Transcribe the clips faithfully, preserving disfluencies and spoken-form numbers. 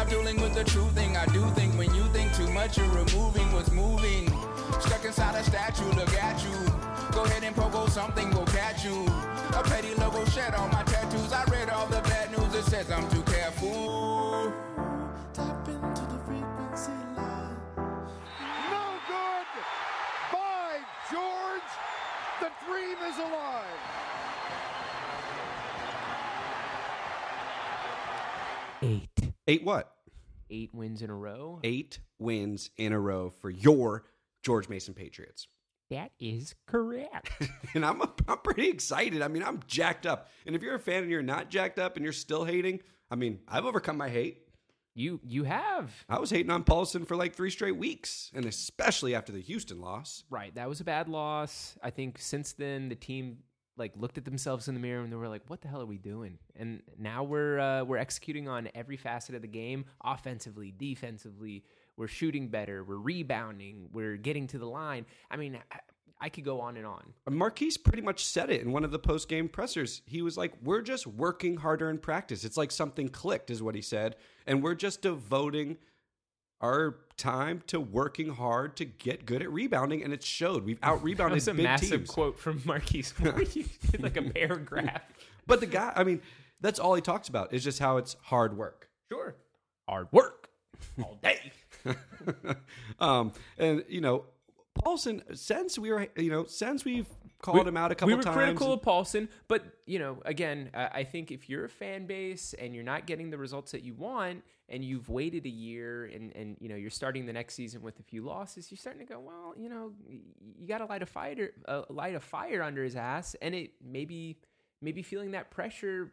dueling with the true thing. I do think when you think too much, you're removing what's moving. Stuck inside a statue, look at you. Go ahead and pogo something, will catch you. A petty logo shed on my tattoos. I read all the bad news, it says I'm too careful. Tap into the frequency line. No good! By George, the dream is alive! Eight. Eight what? Eight wins in a row. Eight wins in a row for your George Mason Patriots. That is correct. And I'm I'm pretty excited. I mean, I'm jacked up. And if you're a fan and you're not jacked up and you're still hating, I mean, I've overcome my hate. You you have. I was hating on Paulson for like three straight weeks, and especially after the Houston loss. Right. That was a bad loss. I think since then the team like looked at themselves in the mirror and they were like, "What the hell are we doing?" And now we're uh, we're executing on every facet of the game, offensively, defensively. We're shooting better. We're rebounding. We're getting to the line. I mean, I, I could go on and on. Marquise pretty much said it in one of the post-game pressers. He was like, we're just working harder in practice. It's like something clicked is what he said. And we're just devoting our time to working hard to get good at rebounding. And it showed. We've out-rebounded big teams. That was a massive quote from Marquise Moore. Like a paragraph. But the guy, I mean, that's all he talks about is just how it's hard work. Sure. Hard work. All day. um, and, you know, Paulson, since we were, you know, since we've called we, him out a couple times. We were times, critical of Paulson, but, you know, again, uh, I think if you're a fan base and you're not getting the results that you want and you've waited a year and, and you know, you're starting the next season with a few losses, you're starting to go, well, you know, you got to light a fire, uh, light a fire under his ass. And it maybe, maybe feeling that pressure.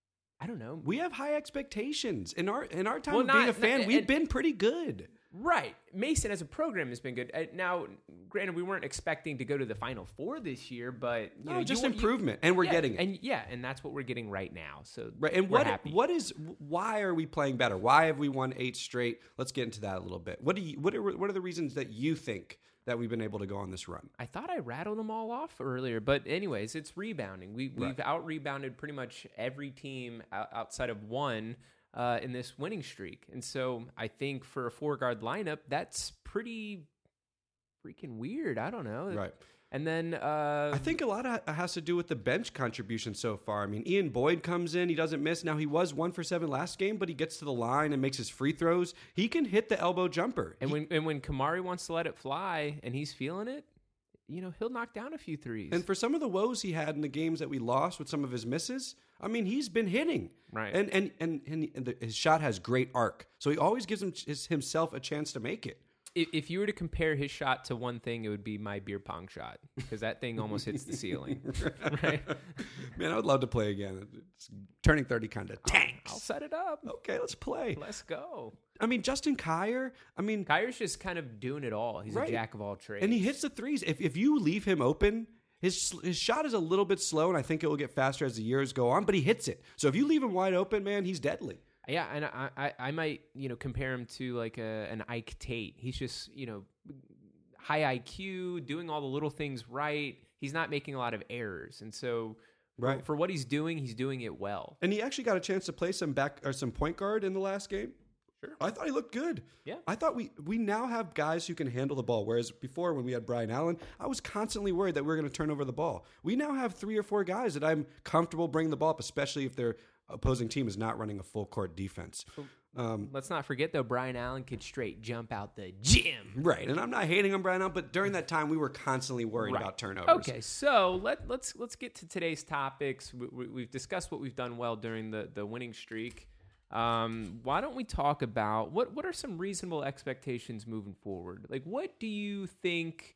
I don't know. We have high expectations. In our in our time well, of not, being a fan, not, we've and, been pretty good. Right. Mason as a program has been good. Uh, now, granted, we weren't expecting to go to the Final Four this year, but you no, know, just you, improvement, you, and we're yeah, getting it. And yeah, and that's what we're getting right now. So right. And we're what happy. what is why are we playing better? Why have we won eight straight? Let's get into that a little bit. What do you what are what are the reasons that you think that we've been able to go on this run? I thought I rattled them all off earlier, but anyways, it's rebounding. We, we've right. out-rebounded pretty much every team outside of one uh, in this winning streak. And so I think for a four-guard lineup, that's pretty freaking weird. I don't know. Right. And then uh, I think a lot of it has to do with the bench contribution so far. I mean, Ian Boyd comes in, he doesn't miss. Now, he was one for seven last game, but he gets to the line and makes his free throws. He can hit the elbow jumper. And he, when and when Kamari wants to let it fly and he's feeling it, you know, he'll knock down a few threes. And for some of the woes he had in the games that we lost with some of his misses, I mean, he's been hitting. Right. And and and, and, and the, his shot has great arc. So he always gives him, his, himself a chance to make it. If you were to compare his shot to one thing, it would be my beer pong shot because that thing almost hits the ceiling. Right? Man, I would love to play again. It's turning thirty kind of tanks. I'll set it up. Okay, let's play. Let's go. I mean, Justin Kier, I mean... Kier's just kind of doing it all. He's right. a jack of all trades. And he hits the threes. If if you leave him open, his his shot is a little bit slow, and I think it will get faster as the years go on, but he hits it. So if you leave him wide open, man, he's deadly. Yeah, and I, I, I might, you know, compare him to like a, an Ike Tate. He's just, you know, high I Q, doing all the little things right. He's not making a lot of errors. And so right. for, for what he's doing, he's doing it well. And he actually got a chance to play some back or some point guard in the last game. Sure. I thought he looked good. Yeah. I thought we we now have guys who can handle the ball, whereas before when we had Brian Allen, I was constantly worried that we were going to turn over the ball. We now have three or four guys that I'm comfortable bringing the ball up, especially if their opposing team is not running a full court defense. Um, Let's not forget, though, Brian Allen could straight jump out the gym. Right, and I'm not hating on Brian Allen, but during that time, we were constantly worried right. about turnovers. Okay, so let, let's let's get to today's topics. We, we, we've discussed what we've done well during the, the winning streak. Um, why don't we talk about what, what are some reasonable expectations moving forward? Like, what do you think...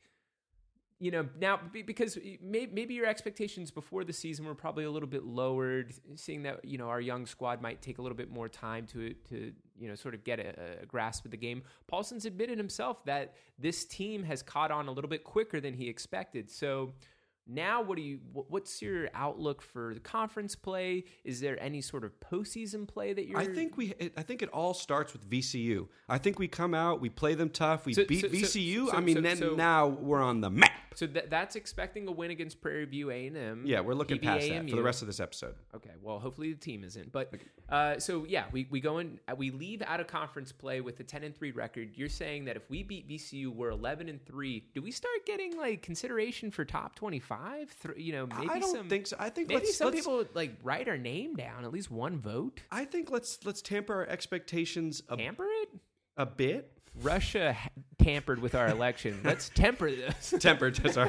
You know, now, because maybe your expectations before the season were probably a little bit lowered, seeing that, you know, our young squad might take a little bit more time to, to you know, sort of get a, a grasp of the game. Paulson's admitted himself that this team has caught on a little bit quicker than he expected. So now what do you, what's your outlook for the conference play? Is there any sort of postseason play that you're... I think we. I think it all starts with V C U. I think we come out, we play them tough, we so, beat so, V C U. So, so, I mean, so, then so, now we're on the map. So th- that's expecting a win against Prairie View A and M. Yeah, we're looking P V past A M that U. for the rest of this episode. Okay, well, hopefully the team isn't. But uh, so yeah, we, we go in, uh, we leave out of conference play with a ten and three record. You're saying that if we beat V C U, we're eleven and three. Do we start getting like consideration for top twenty-five? Th- you know, maybe I don't some, think so. I think maybe let's, some let's, people like write our name down, at least one vote. I think let's let's tamper our expectations a, Tamper it? a bit. Russia ha- tampered with our election. Let's temper this. Tempered, sorry.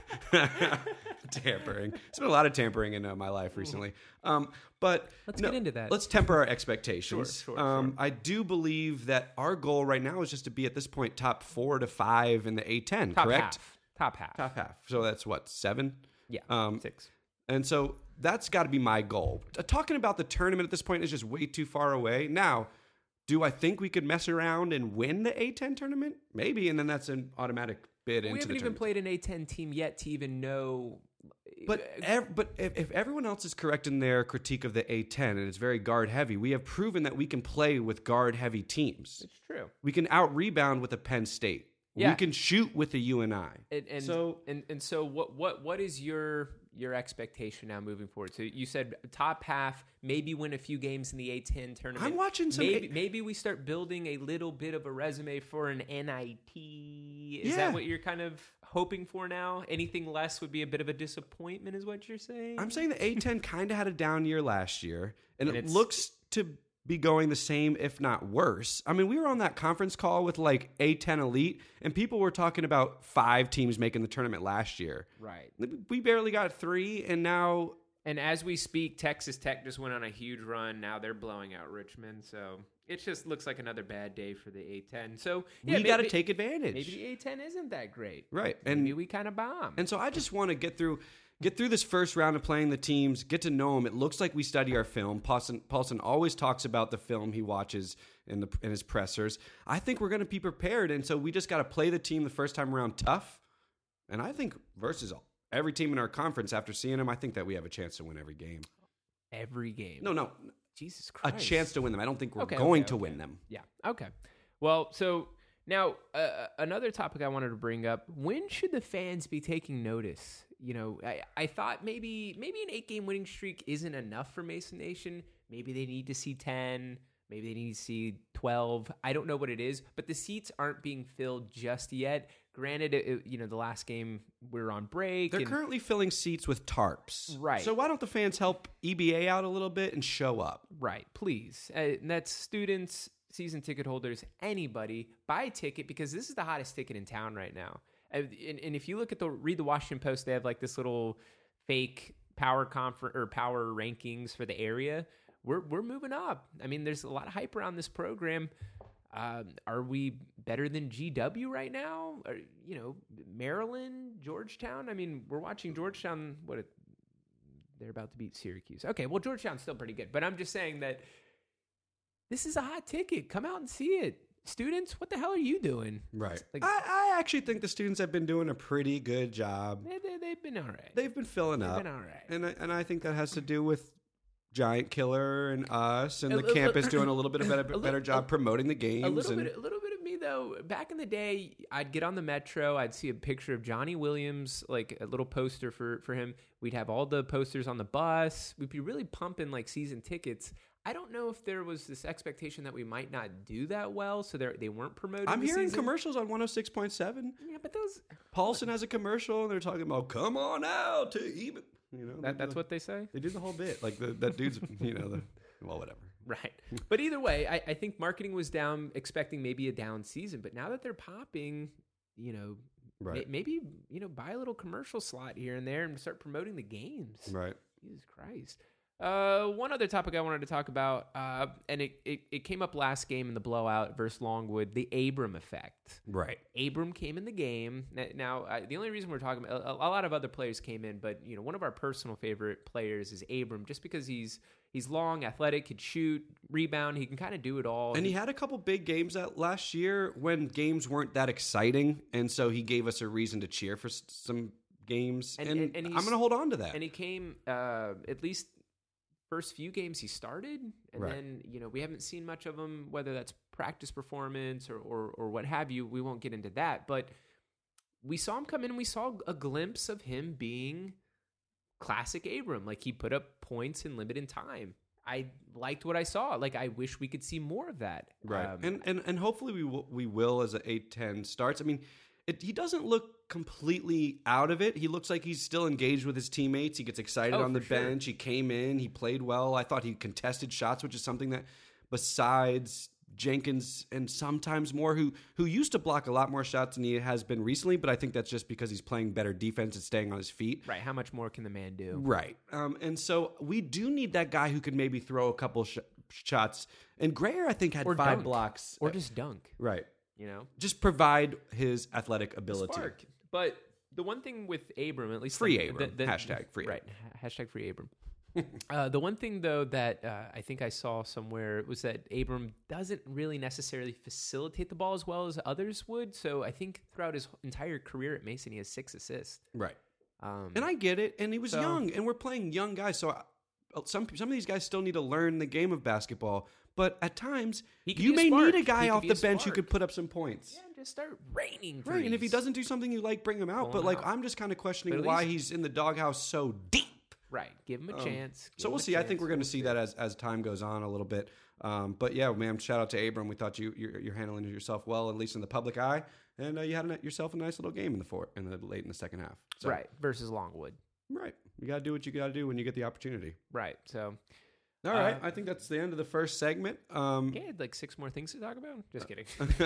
Tampering. There's been a lot of tampering in uh, my life recently. Um, but Let's no, get into that. Let's temper our expectations. Sure, sure, um, sure. I do believe that our goal right now is just to be at this point top four to five in the A ten, Top correct? half. Top half. Top half. So that's what, seven? Yeah. Um, six. And so that's got to be my goal. Uh, Talking about the tournament at this point is just way too far away. Now, do I think we could mess around and win the A ten tournament? Maybe, and then that's an automatic bid We into haven't the even tournament. played an A ten team yet to even know. But ev- but if, if everyone else is correct in their critique of the A ten and it's very guard heavy, we have proven that we can play with guard heavy teams. It's true. We can out rebound with a Penn State. Yeah. We can shoot with a U N I. And, and So- and and so what what what is your your expectation now moving forward? So you said top half, maybe win a few games in the A ten tournament. I'm watching some Maybe A- maybe we start building a little bit of a resume for an N I T. Is Yeah. that what you're kind of hoping for now? Anything less would be a bit of a disappointment, is what you're saying? I'm saying the A ten kind of had a down year last year, and, And it it's- looks to be going the same, if not worse. I mean, we were on that conference call with like A ten Elite, and people were talking about five teams making the tournament last year. Right. We barely got three, and now And as we speak, Texas Tech just went on a huge run. Now they're blowing out Richmond. So it just looks like another bad day for the A ten. So yeah, we got to maybe- take advantage. Maybe the A ten isn't that great. Right. Maybe And we kind of bomb. And so I just want to get through get through this first round of playing the teams, get to know them. It looks like we study our film. Paulson, Paulson always talks about the film he watches in the in his pressers. I think we're going to be prepared, and so we just got to play the team the first time around tough. And I think versus every team in our conference, after seeing them, I think that we have a chance to win every game. Every game. No, no, Jesus a Christ. chance to win them. I don't think we're Okay, going okay, to okay. win them. Yeah. Okay. Well, so now uh, another topic I wanted to bring up: when should the fans be taking notice? You know, I, I thought maybe maybe an eight game winning streak isn't enough for Mason Nation. Maybe they need to see ten. Maybe they need to see twelve. I don't know what it is, but the seats aren't being filled just yet. Granted, it, it- you know, the last game we were on break. They're and- currently filling seats with tarps. Right. So why don't the fans help E B A out a little bit and show up? Right, please. Uh, and that's students, season ticket holders, anybody. Buy a ticket because this is the hottest ticket in town right now. Uh, and, and if you look at the read the Washington Post, they have like this little fake power confer- or power rankings for the area. We're we're moving up. I mean, there's a lot of hype around this program. Um, are we better than G W right now? Or, you know, Maryland, Georgetown. I mean, we're watching Georgetown. What it, they're about to beat Syracuse. Okay, well, Georgetown's still pretty good, but I'm just saying that this is a hot ticket. Come out and see it. Students, what the hell are you doing? Right. Like- I, I actually think the students have been doing a pretty good job. They, they, they've been all right. They've been filling They've up. been all right. And I, and I think that has to do with Giant Killer and us and A the li- campus doing a little bit of better, li- better job promoting the games. A little and bit, a little bit of me though. Back in the day, I'd get on the Metro. I'd see a picture of Johnny Williams, like a little poster for for him. We'd have all the posters on the bus. We'd be really pumping like season tickets. I don't know if there was this expectation that we might not do that well, so they they weren't promoting. I'm the hearing season. commercials on one oh six point seven. Yeah, but those Paulson has a commercial, and they're talking about "Come on out to even." You know, they that, do that's the- what they say. they do the whole bit. Like the, that dude's, you know, the well, whatever. Right. But either way, I, I think marketing was down, expecting maybe a down season. But now that they're popping, you know, Right. may- maybe, you know, buy a little commercial slot here and there and start promoting the games. Right. Jesus Christ. Uh, one other topic I wanted to talk about, uh, and it, it, it came up last game in the blowout versus Longwood, the Abram effect. Right. Abram came in the game. N- Now, uh, the only reason we're talking about, a, a lot of other players came in, but you know, one of our personal favorite players is Abram, just because he's he's long, athletic, could shoot, rebound, he can kind of do it all. And he had a couple big games that last year when games weren't that exciting, and so he gave us a reason to cheer for s- some games. And- And, and- and I'm he's- going to hold on to that. And he came uh, at least first few games he started, and Right. then you know we haven't seen much of him, whether that's practice performance or, or or what have you. We won't get into that, but we saw him come in and we saw a glimpse of him being classic Abram. Like, he put up points in limited time. I liked what I saw. Like, I wish we could see more of that. Right. Um, and, and and hopefully we will, we will as an eight ten starts. I mean, it, he doesn't look completely out of it. He looks like he's still engaged with his teammates. He gets excited Oh, on the for sure. bench. He came in. He played well. I thought he contested shots, which is something that besides Jenkins and sometimes more, who who used to block a lot more shots than he has been recently, but I think that's just because he's playing better defense and staying on his feet. right. How much more can the man do? Right. Um, and so we do need that guy who could maybe throw a couple sh- shots. And Grayer, I think, had Or five dunk. blocks. Or just dunk, Right. you know? Just provide his athletic ability. Spark. But the one thing with Abram, at least Free the, Abram. the- the- Hashtag free right? ha- Hashtag free Abram. uh, the one thing though that uh, I think I saw somewhere was that Abram doesn't really necessarily facilitate the ball as well as others would. So I think throughout his entire career at Mason, he has six assists. Right. Um, And I get it. And he was So- young, and we're playing young guys. So I, some some of these guys still need to learn the game of basketball. But at times, He could you be a may spark. need a He guy could off be the a bench who spark. could put up some points. yeah, just start raining. Right. And if he threes. doesn't do something you like, bring him out. Pull But him like, out. I'm just kind of questioning But at why least- he's in the doghouse so deep. right, give him a Um, chance. give So him we'll a see. I think chance. we're going to We'll see that as, as time goes on a little bit. Um, but yeah, man, shout out to Abram. We thought you you're, you're handling yourself well, at least in the public eye, and uh, you had a, yourself a nice little game in the fourth, in the late in the second half. So, right versus Longwood. right. You got to do what you got to do when you get the opportunity. Right. So All right, Uh, I think that's the end of the first segment. Um, yeah, like six more things to talk about. Just kidding.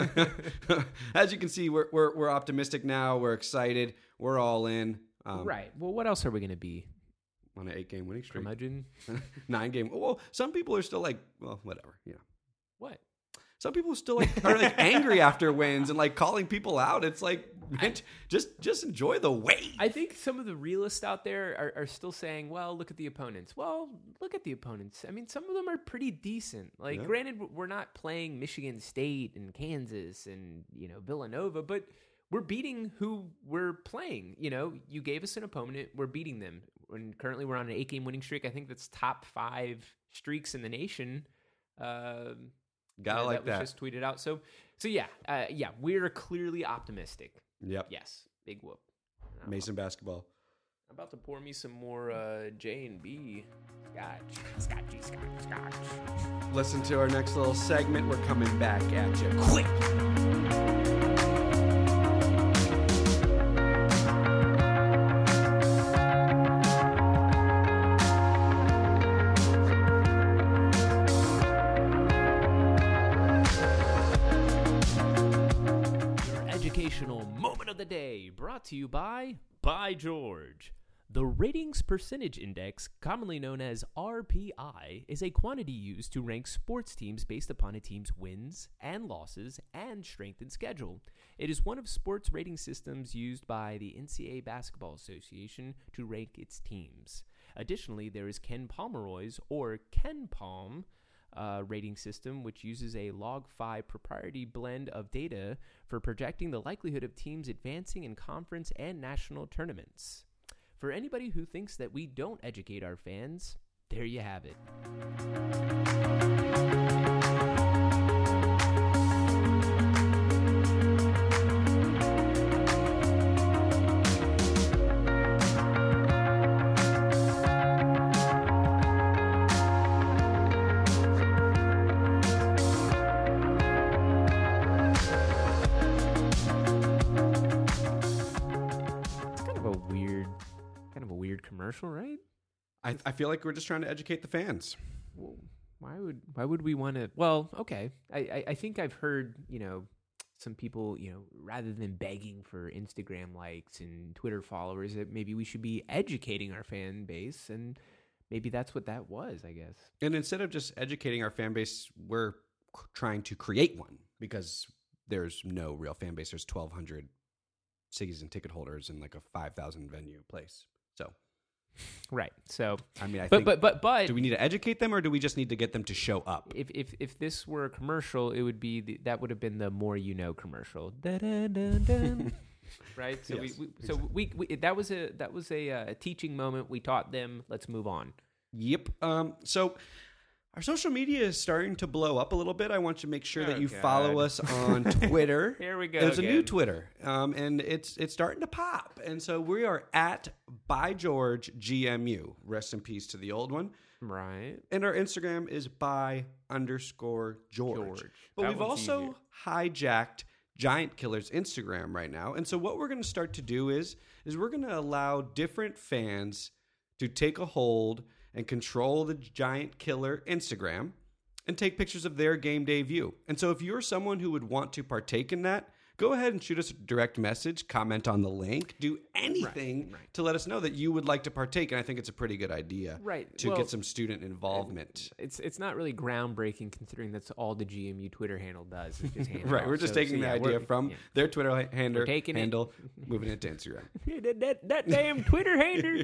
as you can see, we're, we're we're optimistic now. We're excited. We're all in. Um, right. Well, what else are we going to be? on an eight game winning streak, Curmudgeon? nine game. Well, some people are still like, well, whatever. You know. What? Some people still like are like angry after wins and like calling people out. It's like, man, just just enjoy the wait. I think some of the realists out there are, are still saying, well, look at the opponents. Well, look at the opponents. I mean, some of them are pretty decent. Like, Yeah. granted, we're not playing Michigan State and Kansas and, you know, Villanova, but we're beating who we're playing. You know, you gave us an opponent, we're beating them. And currently we're on an eight-game winning streak. I think that's top five streaks in the nation. Um Gotta Yeah, like that that. was just tweeted out. So, so yeah, uh, yeah, we're clearly optimistic. Yep. Yes, big whoop. I'm Mason basketball. I'm about to pour me some more uh, J and B scotch, scotchy, scotch, scotch. Listen to our next little segment. We're coming back at you quick. Your educational moment of the day, brought to you by By George. The Ratings Percentage Index, commonly known as R P I, is a quantity used to rank sports teams based upon a team's wins and losses and strength and schedule. It is one of sports rating systems used by the N C double A Basketball Association to rank its teams. Additionally, there is Ken Pomeroy's, or KenPom, uh, rating system, which uses a log five proprietary blend of data for projecting the likelihood of teams advancing in conference and national tournaments. For anybody who thinks that we don't educate our fans, there you have it. It's kind of a weird, kind of a weird commercial, right? I, I feel like we're just trying to educate the fans. Well, why would why would we want to? Well, okay. I, I I think I've heard, you know, some people, you know, rather than begging for Instagram likes and Twitter followers, that maybe we should be educating our fan base, and maybe that's what that was, I guess. And instead of just educating our fan base, we're c- trying to create one because there's no real fan base. There's twelve hundred season ticket holders in like a five thousand venue place. So, Right. So, I mean, I but think, but but but do we need to educate them or do we just need to get them to show up? if if if this were a commercial, it would be the, that would have been the More You Know commercial. Dun-dun-dun-dun. Right. So Yes, we, we so we, we that was a that was a, uh, a teaching moment. We taught them. Let's move on. Yep. Um, so our social media is starting to blow up a little bit. I want you to make sure Oh, that you God. follow us on Twitter. Here we go There's a new again. Twitter, um, and it's it's starting to pop. And so we are at by George G M U. Rest in peace to the old one. Right. And our Instagram is by underscore George. George. But That we've one's also easier. hijacked Giant Killer's Instagram right now. And so what we're going to start to do is, is we're going to allow different fans to take a hold and control the Giant Killer Instagram and take pictures of their game day view. And so if you're someone who would want to partake in that, go ahead and shoot us a direct message, comment on the link, do anything Right, right. to let us know that you would like to partake. And I think it's a pretty good idea Right. to Well, get some student involvement. It's it's not really groundbreaking considering that's all the G M U Twitter handle does. Is just hand it Right, off. we're just So- taking so, the yeah, idea we're- from yeah. their Twitter ha- handle, We're taking it. handle moving it to Instagram. Yeah, that, that, that damn Twitter hater.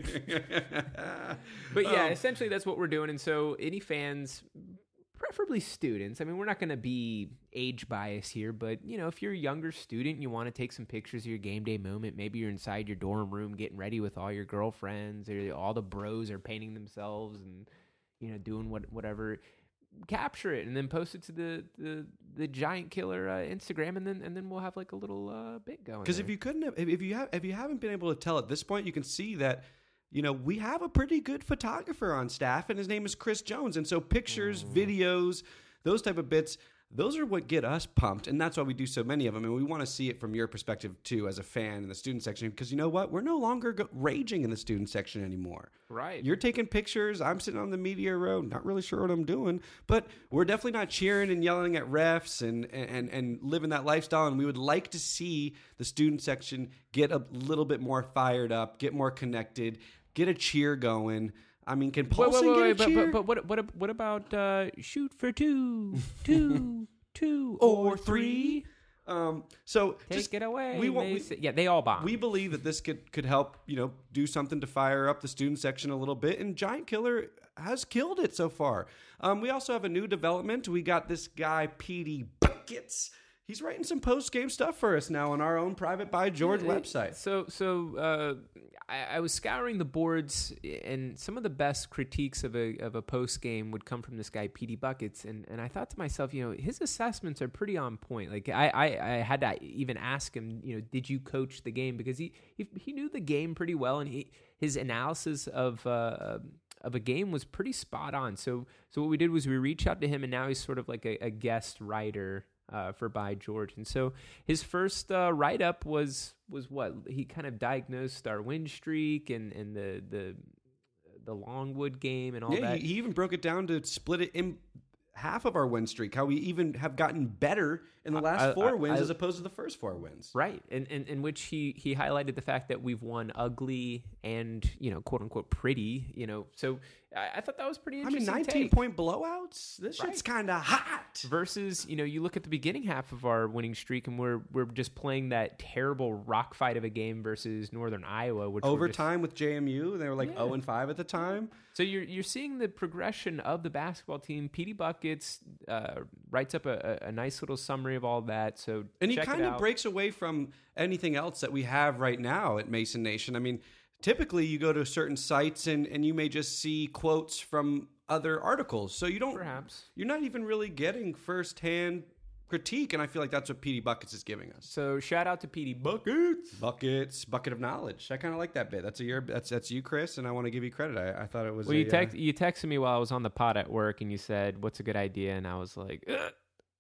But yeah, Um, essentially that's what we're doing. And so any fans, preferably students, I mean, we're not going to be age bias here, but you know, if you're a younger student and you want to take some pictures of your game day moment, maybe you're inside your dorm room getting ready with all your girlfriends, or all the bros are painting themselves and, you know, doing what whatever, capture it and then post it to the the, the Giant Killer uh, Instagram, and then and then we'll have like a little uh, bit going. Because if you couldn't have, if if you have, if you haven't been able to tell at this point, you can see that, you know, we have a pretty good photographer on staff, and his name is Chris Jones. And so pictures, Mm. videos, those type of bits, those are what get us pumped, and that's why we do so many of them. And we want to see it from your perspective too, as a fan in the student section. Because you know what, we're no longer go- raging in the student section anymore. right, You're taking pictures. I'm sitting on the media row, not really sure what I'm doing, but we're definitely not cheering and yelling at refs and and and living that lifestyle. And we would like to see the student section get a little bit more fired up, get more connected, get a cheer going. I mean, can Wait, Paulson wait, wait, get a wait, but, cheer? but, but what what what about uh, shoot for two, two, two Or or three? three? Um, so Take just, it away. We want. We, Mason. yeah, they all bomb. we believe that this could could help, you know, do something to fire up the student section a little bit. And Giant Killer has killed it so far. Um, we also have a new development. We got this guy P D Buckets. He's writing some post game stuff for us now on our own private by George Yeah, website. So so uh, I, I was scouring the boards, and some of the best critiques of a of a post game would come from this guy P D Buckets, and, and I thought to myself, you know, his assessments are pretty on point. Like I, I, I had to even ask him, you know, did you coach the game, because he he, he knew the game pretty well, and he his analysis of. Uh, of a game was pretty spot on. So so what we did was we reached out to him, and now he's sort of like a, a guest writer uh, for By George. And so his first uh, write-up was was what? He kind of diagnosed our win streak and, and the, the the Longwood game and all Yeah, that. he, he even broke it down to split it in half of our win streak, how we even have gotten better in the last I- four I- wins I- as opposed to the first four wins. Right, in, in in which he he highlighted the fact that we've won ugly and, you know, quote unquote pretty, you know. So I, I thought that was pretty I mean, interesting. nineteen take. point blowouts. This Right. shit's kind of hot. Versus, you know, you look at the beginning half of our winning streak, and we're we're just playing that terrible rock fight of a game versus Northern Iowa, which we're just- Overtime with J M U, they were like Yeah. zero and five at the time. So you're you're seeing the progression of the basketball team. P D Buckets uh, writes up a, a, a nice little summary of all that. So And he check it kind of out. breaks away from anything else that we have right now at Mason Nation. I mean, typically you go to certain sites and, and you may just see quotes from other articles. So you don't, Perhaps. you're not even really getting firsthand critique. And I feel like that's what P D Buckets is giving us. So shout out to P D Buckets. Buckets, bucket of knowledge. I kind of like that bit. That's a your, that's that's you, Chris, and I want to give you credit. I, I thought it was. Well, a, you text uh, you texted me while I was on the pod at work, and you said, "What's a good idea?" And I was like, Ugh.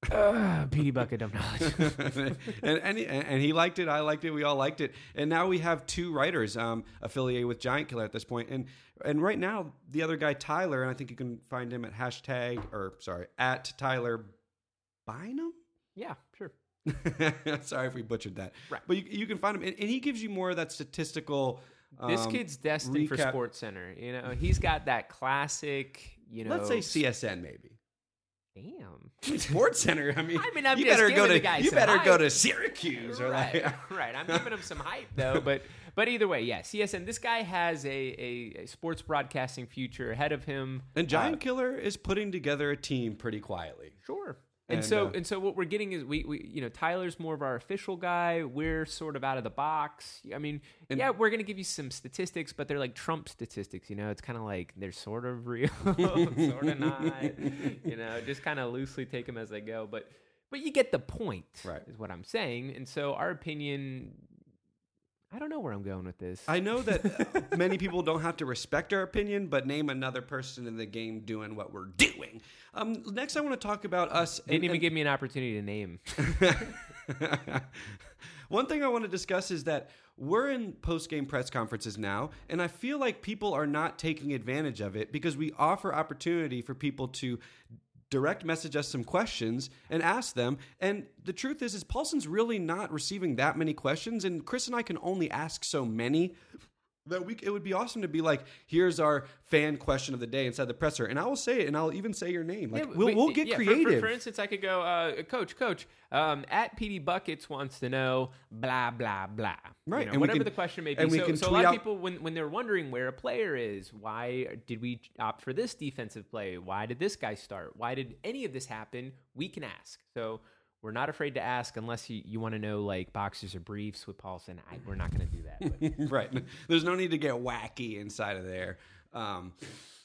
Uh, P D Bucket of knowledge. and and he, and he liked it. I liked it. We all liked it. And now we have two writers um, affiliated with Giant Killer at this point. And and right now the other guy Tyler, and I think you can find him at hashtag or sorry at Tyler Bynum. Yeah, sure. Sorry if we butchered that. Right. But you, you can find him, and, and he gives you more of that statistical. This um, kid's destined for recap. Sports Center. You know, he's got that classic. You know, Let's say C S N maybe. Damn. Sports Center. I mean, I mean, I'm you just better go giving to the guy you some better go hype. to Syracuse or Right, like. right. I'm giving him some hype though, but but either way, yeah. C S N. This guy has a, a, a sports broadcasting future ahead of him. And Giant Uh, Killer is putting together a team pretty quietly. sure. And, And, so uh, and so what we're getting is we, we you know Tyler's more of our official guy. We're sort of out of the box. I mean, And- yeah, we're gonna give you some statistics, but they're like Trump statistics. You know, it's kind of like they're sort of real, sort of not. You know, just kind of loosely take them as they go. But but you get the point, Right. is what I'm saying. And so our opinion. I don't know where I'm going with this. I know that many people don't have to respect our opinion, but name another person in the game doing what we're doing. Um, next, I want to talk about us. Didn't and- even and- give me an opportunity to name. One thing I want to discuss is that we're in post-game press conferences now, and I feel like people are not taking advantage of it because we offer opportunity for people to direct message us some questions and ask them. And the truth is, is Paulson's really not receiving that many questions, and Chris and I can only ask so many. That we, it would be awesome to be like, here's our fan question of the day inside the presser, and I will say it, and I'll even say your name. Like, Yeah, we'll, wait, we'll get yeah, for- creative. For, for instance, I could go, uh, Coach, Coach, um, at P D Buckets wants to know blah blah blah. Right, You know, and we whatever can- the question may be. and we so, can so a tweet lot out- of people, when when they're wondering where a player is, why did we opt for this defensive play? Why did this guy start? Why did any of this happen? We can ask. So. We're not afraid to ask unless you, you want to know, like, boxers or briefs with Paulson. I, we're not going to do that. But. Right. There's no need to get wacky inside of there. Um,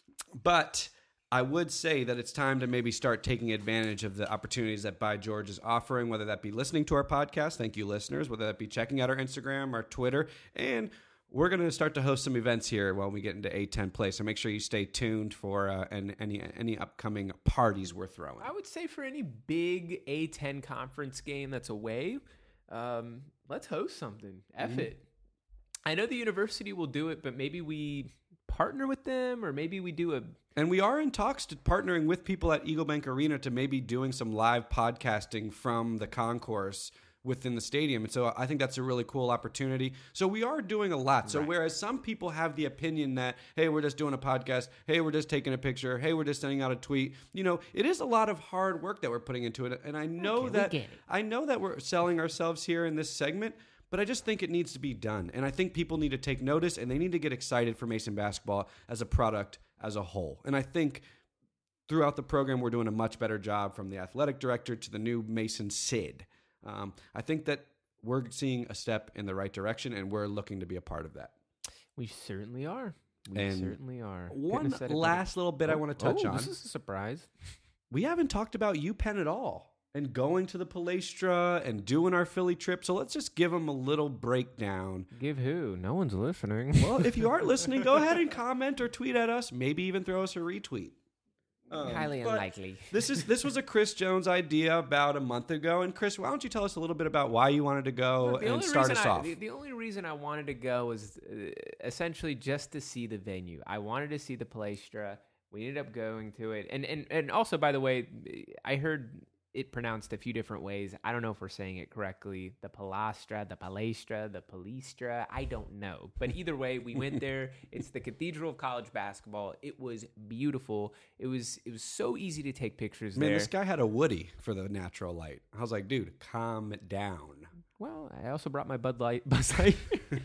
but I would say that it's time to maybe start taking advantage of the opportunities that By George is offering, whether that be listening to our podcast, thank you listeners, whether that be checking out our Instagram, our Twitter, and we're going to start to host some events here when we get into A ten Play. So make sure you stay tuned for uh, and any any upcoming parties we're throwing. I would say for any big A ten conference game that's away, um, let's host something. F Mm-hmm. it. I know the university will do it, but maybe we partner with them, or maybe we do a. And we are in talks to partnering with people at Eagle Bank Arena to maybe doing some live podcasting from the concourse within the stadium. And so I think that's a really cool opportunity. So we are doing a lot. So Right. whereas some people have the opinion that, hey, we're just doing a podcast, hey, we're just taking a picture, hey, we're just sending out a tweet, you know, it is a lot of hard work that we're putting into it. And I know Okay, we that get it. I know that we're selling ourselves here in this segment, but I just think it needs to be done. And I think people need to take notice, and they need to get excited for Mason basketball as a product as a whole. And I think throughout the program, we're doing a much better job, from the athletic director to the new Mason Sid. Um, I think that we're seeing a step in the right direction, and we're looking to be a part of that. We certainly are. We And certainly are. Couldn't One have said it better. last little bit I want to touch oh, on. This is a surprise. We haven't talked about UPenn at all, and going to the Palestra and doing our Philly trip. So let's just give them a little breakdown. Give who? No one's listening. Well, if you aren't listening, go ahead and comment or tweet at us. Maybe even throw us a retweet. Um, Highly but unlikely. This is this was a Chris Jones idea about a month ago. And Chris, why don't you tell us a little bit about why you wanted to go Look, the and only start reason us I, off? The, the only reason I wanted to go was uh, essentially just to see the venue. I wanted to see the Palestra. We ended up going to it, and and and also, by the way, I heard it pronounced a few different ways. I don't know if we're saying it correctly. The Palastra, the Palestra, the Palistra. I don't know. But either way, we went there. It's the Cathedral of College Basketball. It was beautiful. It was it was so easy to take pictures Man, there. this guy had a Woody for the natural light. I was like, dude, calm down. Well, I also brought my Bud Light, Buzz Light.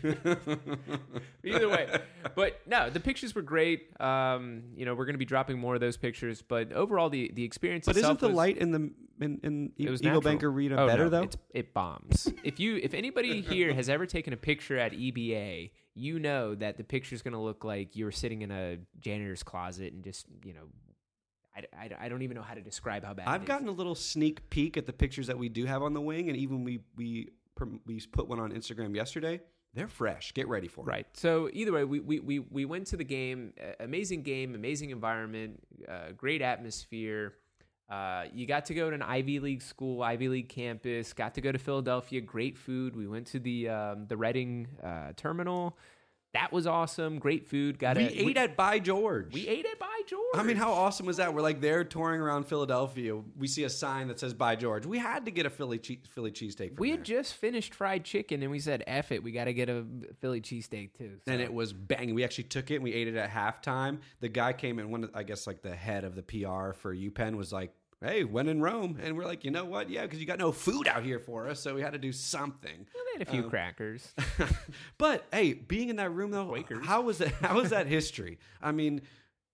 Either way, but no, the pictures were great. Um, you know, we're going to be dropping more of those pictures, but overall, the the experience. But itself isn't the was, light in the in, in it was Eagle natural. Bank Arena Oh, better no, though? It's, it bombs. if you if anybody here has ever taken a picture at E B A, you know that the picture's going to look like you were sitting in a janitor's closet and just you know. I, I, I don't even know how to describe how bad I've it is. gotten a little sneak peek at the pictures that we do have on the wing, and even we we we put one on Instagram yesterday. They're fresh. Get ready for it. Right. So either way, we we we, we went to the game. Uh, amazing game, amazing environment, uh, great atmosphere. Uh, you got to go to an Ivy League school, Ivy League campus. Got to go to Philadelphia. Great food. We went to the um, the Reading uh, terminal. That was awesome. Great food. Got We a, ate at By George. We ate at By George. I mean, how awesome was that? We're like there touring around Philadelphia. We see a sign that says By George. We had to get a Philly che- Philly cheesesteak from We there. had just finished fried chicken, and we said, "F it, we got to get a Philly cheesesteak too." So. And it was banging. We actually took it and we ate it at halftime. The guy came in, one of, I guess like the head of the P R for UPenn was like, hey, when in Rome. And we're like, you know what? Yeah, because you got no food out here for us. So we had to do something. Well, they had a few Um, crackers. But hey, being in that room though, Quakers. how was that? How was that history? I mean,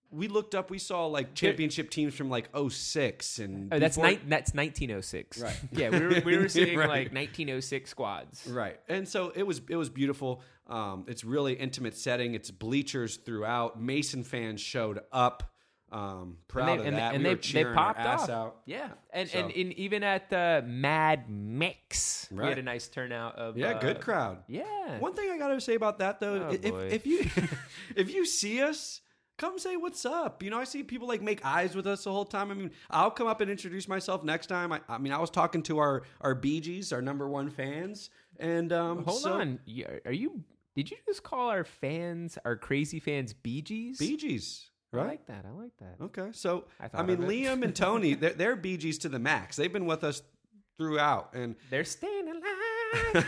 we looked up, we saw like championship teams from like oh six and Oh, that's before- ni- that's nineteen oh six. Right. Yeah, we were we were seeing Right. like nineteen oh six squads. Right. And so it was it was beautiful. Um, it's really intimate setting. It's bleachers throughout. Mason fans showed up. Um, proud and of they, and, that. and we they, were they cheering popped our ass off. out. Yeah, and, So- and and even at the Mad Mix, we Right. had a nice turnout of Yeah, uh, good crowd. Yeah, One thing I gotta say about that though, Oh, if boy. if you if you see us, come say what's up. You know, I see people like make eyes with us the whole time. I mean, I'll come up and introduce myself next time. I, I mean, I was talking to our our Bee Gees, our number one fans, and um, Hold so- on, You- are you? Did you just call our fans, our crazy fans, Bee Gees? Bee Gees. I Right. like that. I like that. Okay, so I I, thought mean, of it. Liam and Tony, they're, they're Bee Gees to the max. They've been with us throughout, and They're staying alive.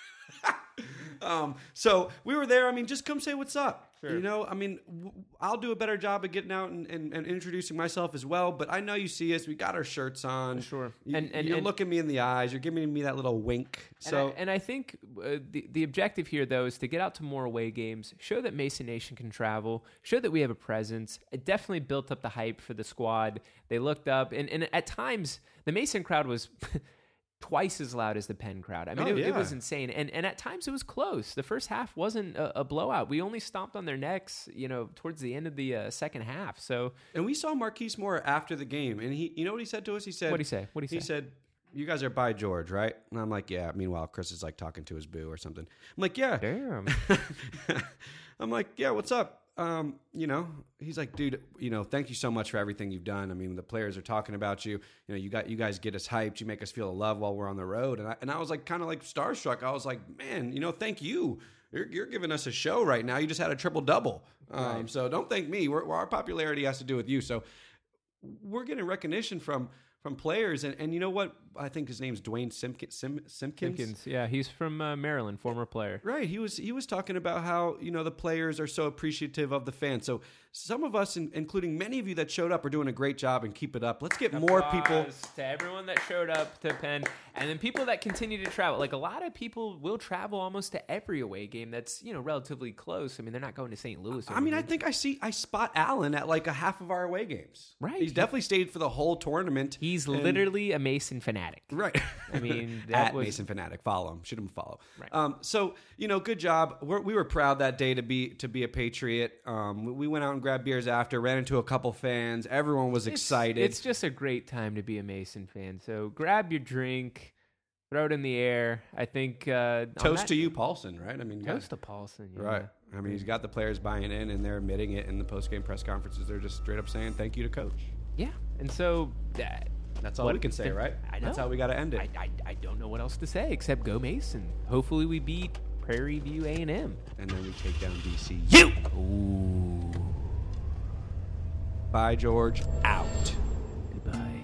um, so we were there. I mean, just come say what's up. Sure. You know, I mean, w- I'll do a better job of getting out and, and, and introducing myself as well. But I know you see us. We got our shirts on. Sure. You, And- and- you're and- looking me in the eyes. You're giving me that little wink. And So I, and I think uh, the the objective here, though, is to get out to more away games, show that Mason Nation can travel, show that we have a presence. It definitely built up the hype for the squad. They looked up, and, and at times the Mason crowd was twice as loud as the Penn crowd. I mean, Oh, it, it yeah. was insane, and and at times it was close. The first half wasn't a, a blowout. We only stomped on their necks, you know, towards the end of the uh, second half. So and we saw Marquise Moore after the game, and he, you know what he said to us? He said, What'd he say? What'd he He say? said, "You guys are by George, right?" And I'm like, "Yeah." Meanwhile, Chris is like talking to his boo or something. I'm like, "Yeah." damn. I'm like, "Yeah, what's up?" Um, you know, he's like, "Dude, you know, thank you so much for everything you've done. I mean, the players are talking about you. You know, you got you guys get us hyped. You make us feel love while we're on the road." And I and I was like, kind of like starstruck. I was like, "Man, you know, thank you. You're, you're giving us a show right now. You just had a triple double. Um, so don't thank me. We're, our popularity has to do with you. So we're getting recognition from." From players, and, and you know what? I think his name's Dwayne Simk- Sim- Simpkins. Simpkins, yeah, he's from uh, Maryland, former player. Right. He was he was talking about how, you know, the players are so appreciative of the fans. So some of us, in, including many of you that showed up, are doing a great job, and keep it up. Let's get more people. Applause to everyone that showed up to Penn, and then people that continue to travel. Like a lot of people will travel almost to every away game that's, you know, relatively close. I mean, they're not going to Saint Louis. or I mean, I anything. think I see I spot Allen at like a half of our away games. Right. He's definitely stayed for the whole tournament. he's And- literally a Mason fanatic. Right. I mean, that at was- Mason Fanatic, follow him, shoot him a follow. Right. Um, so you know, good job. We're, we were proud that day to be to be a Patriot. Um, we, we went out and grabbed beers after, ran into a couple fans. Everyone was It's- excited. It's just a great time to be a Mason fan. So grab your drink, throw it in the air. I think uh, on Toast that- to you, Paulson. Right? I mean, Toast to Paulson. Yeah. right. I mean, he's got the players buying in, and they're admitting it in the post game press conferences. They're just straight up saying thank you to Coach. Yeah, and so that. That's all What- we can say, right? I know. That's how we got to end it. I, I, I don't know what else to say except go Mason. Hopefully we beat Prairie View A and M. and then we take down D C U. Ooh. Bye, George. Out. Goodbye.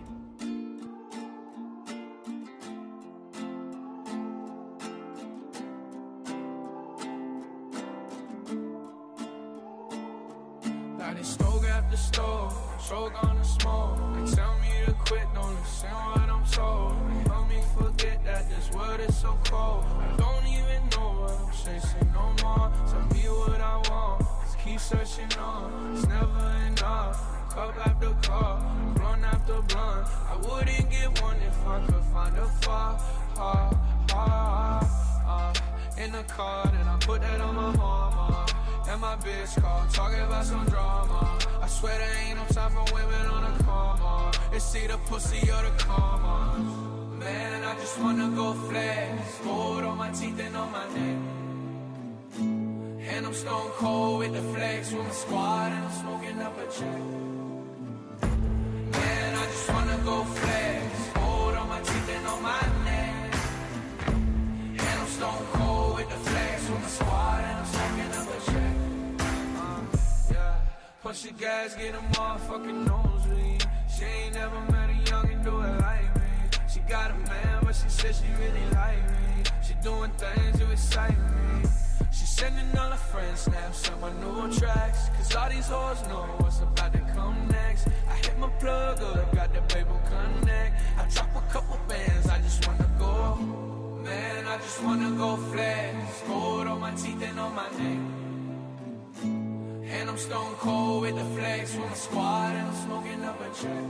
Now they stroke after stroke, stroke on the smoke. They tell me to quit, don't listen what I'm told. They help me forget that this world is so cold. I don't even know what I'm chasing no more. Tell me what I want, just keep searching on. It's never enough. Cup after cup, blunt after blunt. I wouldn't get one if I could find a far, ha, ha, uh, in the car, then I put that on my mama. And my bitch call, talking about some drama. I swear there ain't no time for women on a coma. It's either pussy or the karma. Man, I just wanna go flex. Gold on my teeth and on my neck. And I'm stone cold with the flex with my squad, and I'm smoking up a check. Man, I just wanna go flex. Gold on my teeth and on my neck. And I'm stone cold with the flex with my squad, and I'm smoking up a check. Yeah, push the gas, get a motherfucking nosebleed. She ain't never met a youngin' do it like me. She got a man, but she said she really like me. She doing things to excite me. She sending all her friends snaps on my new tracks. Cause all these hoes know what's about to come next. I hit my plug up, got the paper connect. I drop a couple bands, I just wanna go. Man, I just wanna go flex. Gold on my teeth and on my neck. And And I'm stone cold with the flex with my squad, and I'm smoking up a check.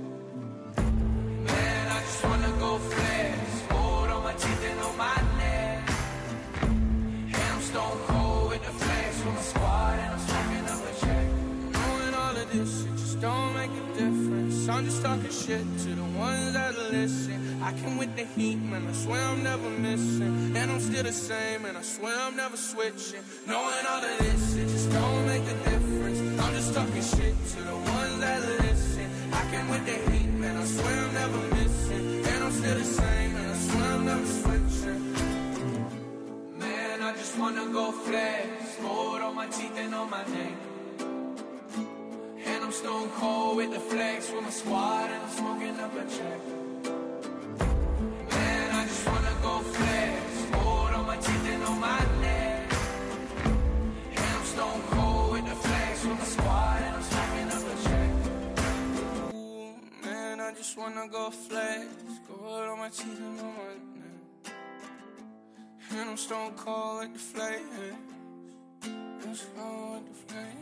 Man, I just wanna go flex, gold on my teeth and on my neck. And I'm stone cold with the flex with my squad, and I'm smoking up a check. Knowing all of this shit just don't make a difference. I'm just talking shit to the ones that listen. I can with the heat, man, I swear I'm never missing. And I'm still the same, and I swear I'm never switching. Knowing all of this, it just don't make a difference. I'm just talking shit to the ones that listen. I can with the heat, man, I swear I'm never missing. And I'm still the same, and I swear I'm never switching. Man, I just wanna go flex, gold on my teeth and on my neck. And I'm stone cold with the flex with my squad, and I'm smoking up a check. I just wanna go flex, gold on my teeth and on my neck. And I'm stone cold with the flex with my squad, and I'm smoking up a check. Ooh, man, I just wanna go flex, gold on my teeth and on my neck. And I'm stone cold with the flex, and I'm stone cold with the flex.